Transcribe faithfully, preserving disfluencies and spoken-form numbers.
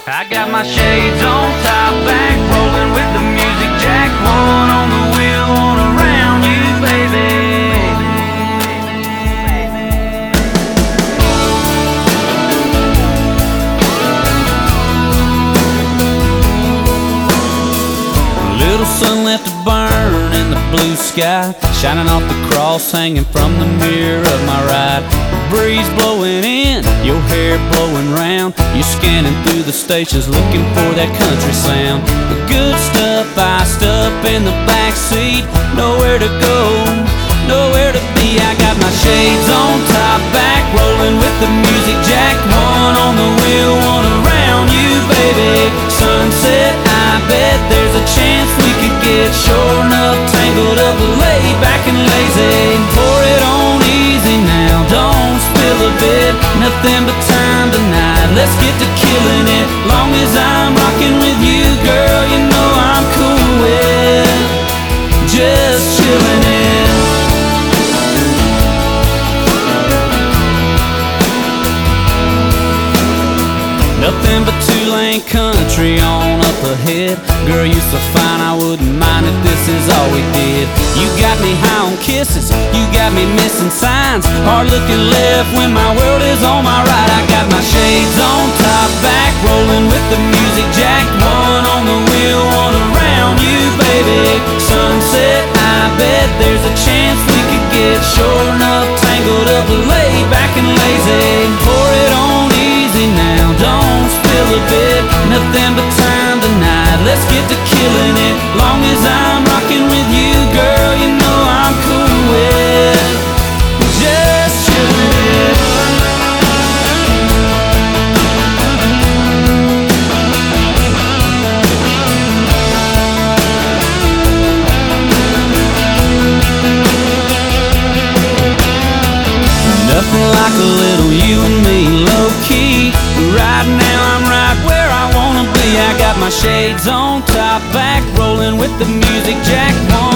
I got my shades on, top back, rolling with the music jack. One on the wheel, one around you, baby. A little sun left to burn in the blue sky, shining off the cross hanging from the mirror of my ride. Breeze blowing in, your hair blowing round. You're scanning through the stations looking for that country sound. The good stuff iced up in the backseat. Nowhere to go, nowhere to be. I got my shades on, top back, rolling with the music jack. One on the wheel, one around you, baby. Sunset, I bet there's a chance we could get sure enough tangled up, laid back and lazy. Pour it on easy now, don't spill a bit. Nothing but time tonight, let's get to killing it. Long as I'm rocking with you, girl, you know I'm cool with just chilling it. Nothing but two-lane country on up ahead. Girl, you so fine, I wouldn't mind if this is all we did. You got me high on kisses, you got me missing signs. Hard looking left when my world is on my right. I got my shades on, top back, rolling with the music jack. One on the wheel, one around you, baby. Sunset, I bet there's a chance we could get sure enough tangled up, laid back and lazy. Pour it on easy now, don't spill a bit. Nothing but time tonight, let's get to killing it. Long as I'm rocking with you, girl, you know I'm cool with just chilling it. Nothing like a little you and me, low-key. Right now I'm right where I wanna be. I got my shades on, top back, rolling with the music jack. One